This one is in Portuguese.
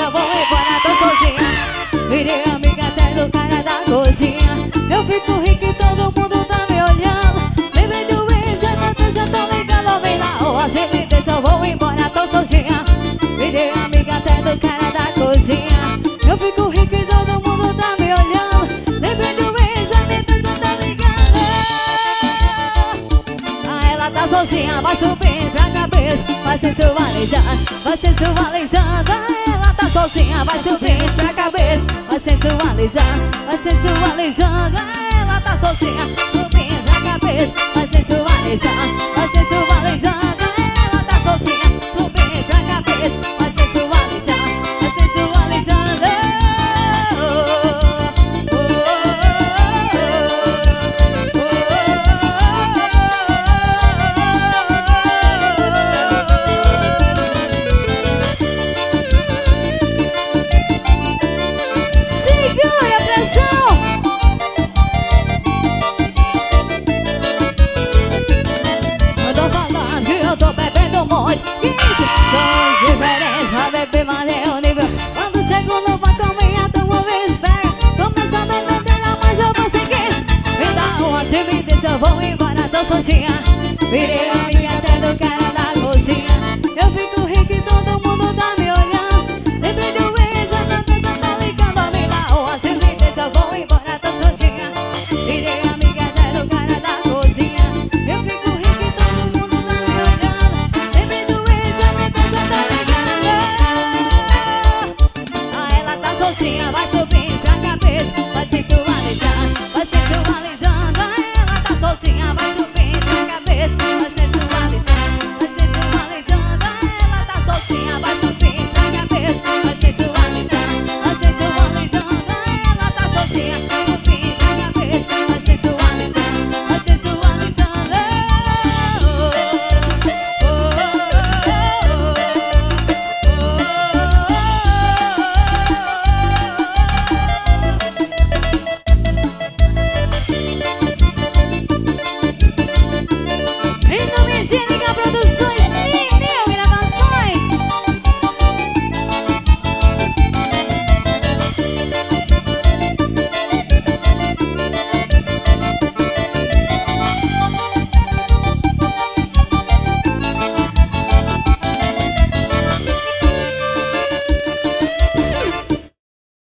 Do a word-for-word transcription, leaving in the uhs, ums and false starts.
eu vou embora, tô sozinha. Virei amiga até do cara da cozinha. Eu fico rica e todo mundo tá me olhando. Lembrei do ex, a Natasha tá ligando, vem na rua. Se me deixa eu vou embora, tô sozinha. Virei amiga até do cara da cozinha. Eu fico rica e todo mundo tá me olhando. Lembrei do ex, a Natasha tá ligando. Ah, ela tá sozinha, vai subir pra cabeça, vai sensualizando, vai sensualizando. Ela tá sozinha, vai subir pra cabeça, vai sensualizando, vai sensualizando. Ela tá sozinha, subindo pra cabeça, vai sensualizando.